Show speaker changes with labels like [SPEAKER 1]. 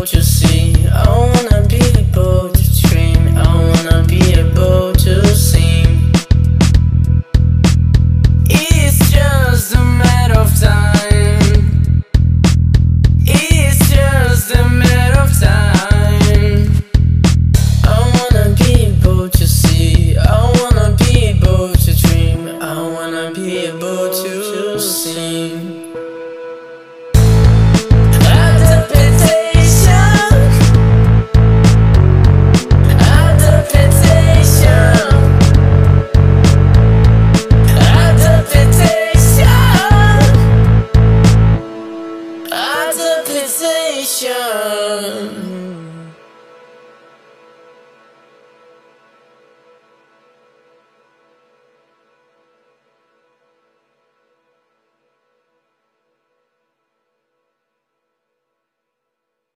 [SPEAKER 1] able to see. I wanna be able to dream. I wanna be able to sing. It's just a matter of time. It's just a matter of time. I wanna be able to see. I wanna be able to dream. I wanna be able to sing. Adaptation.